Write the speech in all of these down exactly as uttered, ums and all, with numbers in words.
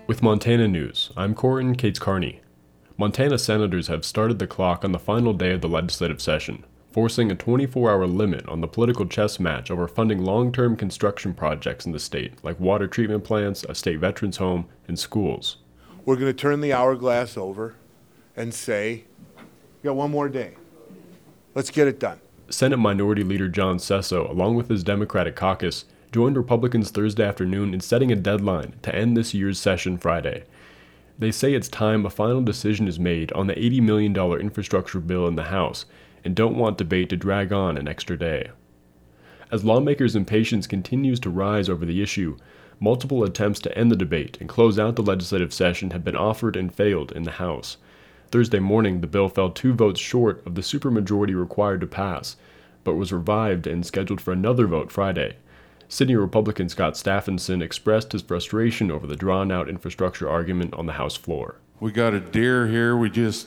With Montana News, I'm Corin Cates-Carney. Montana senators have started the clock on the final day of the legislative session, forcing a twenty-four hour limit on the political chess match over funding long-term construction projects in the state, like water treatment plants, a state veterans home, and schools. We're going to turn the hourglass over and say, you got one more day. Let's get it done. Senate Minority Leader John Sesso, along with his Democratic caucus, joined Republicans Thursday afternoon in setting a deadline to end this year's session Friday. They say it's time a final decision is made on the eighty million dollars infrastructure bill in the House and don't want debate to drag on an extra day. As lawmakers' impatience continues to rise over the issue, multiple attempts to end the debate and close out the legislative session have been offered and failed in the House. Thursday morning, the bill fell two votes short of the supermajority required to pass, but was revived and scheduled for another vote Friday. Senior Republican Scott Stephenson expressed his frustration over the drawn-out infrastructure argument on the House floor. We got a deer here, we just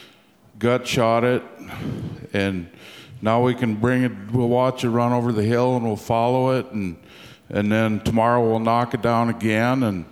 gut shot it, and now we can bring it, we'll watch it run over the hill and we'll follow it, and and then tomorrow we'll knock it down again, and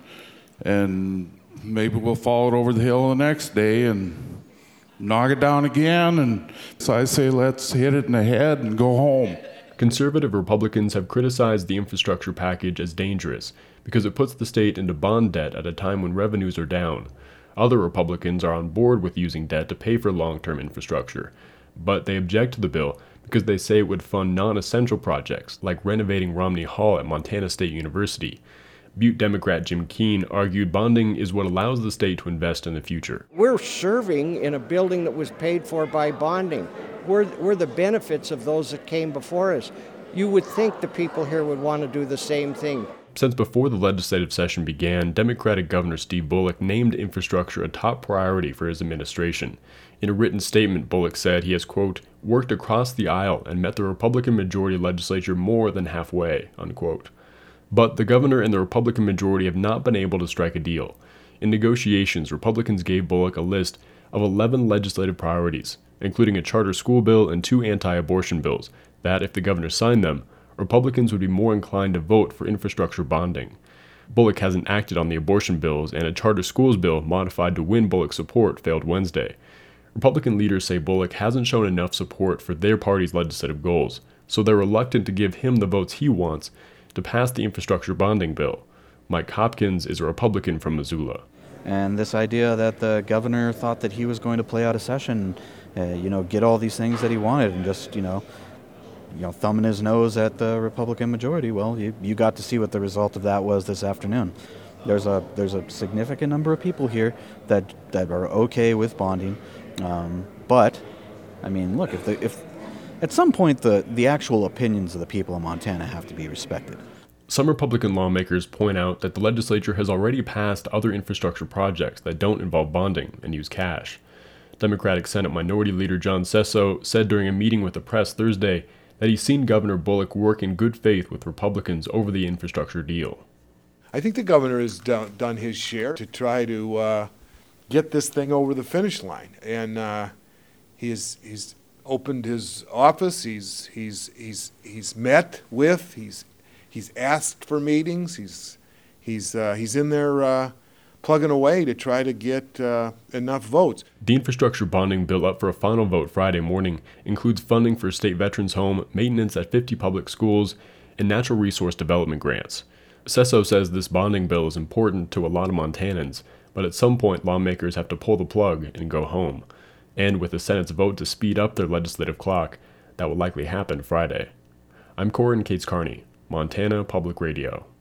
and maybe we'll follow it over the hill the next day and knock it down again. And so I say let's hit it in the head and go home. Conservative Republicans have criticized the infrastructure package as dangerous because it puts the state into bond debt at a time when revenues are down. Other Republicans are on board with using debt to pay for long-term infrastructure, but they object to the bill because they say it would fund non-essential projects like renovating Romney Hall at Montana State University. Butte Democrat Jim Keene argued bonding is what allows the state to invest in the future. We're serving in a building that was paid for by bonding. We're, we're the benefits of those that came before us. You would think the people here would want to do the same thing. Since before the legislative session began, Democratic Governor Steve Bullock named infrastructure a top priority for his administration. In a written statement, Bullock said he has, quote, worked across the aisle and met the Republican majority legislature more than halfway, unquote. But the governor and the Republican majority have not been able to strike a deal. In negotiations, Republicans gave Bullock a list of eleven legislative priorities, including a charter school bill and two anti-abortion bills, that, if the governor signed them, Republicans would be more inclined to vote for infrastructure bonding. Bullock hasn't acted on the abortion bills, and a charter schools bill modified to win Bullock's support failed Wednesday. Republican leaders say Bullock hasn't shown enough support for their party's legislative goals, so they're reluctant to give him the votes he wants to pass the infrastructure bonding bill. Mike Hopkins is a Republican from Missoula. And this idea that the governor thought that he was going to play out a session, uh, you know, get all these things that he wanted and just, you know, you know, thumbing his nose at the Republican majority. Well, you, you got to see what the result of that was this afternoon. There's a there's a significant number of people here that that are okay with bonding, um, but I mean, look, if the, if at some point the the actual opinions of the people of Montana have to be respected. Some Republican lawmakers point out that the legislature has already passed other infrastructure projects that don't involve bonding and use cash. Democratic Senate Minority Leader John Sesso said during a meeting with the press Thursday that he's seen Governor Bullock work in good faith with Republicans over the infrastructure deal. I think the governor has done, done his share to try to uh, get this thing over the finish line. And uh, he is, he's opened his office, he's, he's, he's, he's met with, he's He's asked for meetings. He's he's uh, he's in there uh, plugging away to try to get uh, enough votes. The infrastructure bonding bill up for a final vote Friday morning includes funding for state veterans home, maintenance at fifty public schools, and natural resource development grants. Sesso says this bonding bill is important to a lot of Montanans, but at some point lawmakers have to pull the plug and go home. And with the Senate's vote to speed up their legislative clock, that will likely happen Friday. I'm Corin Cates-Carney, Montana Public Radio.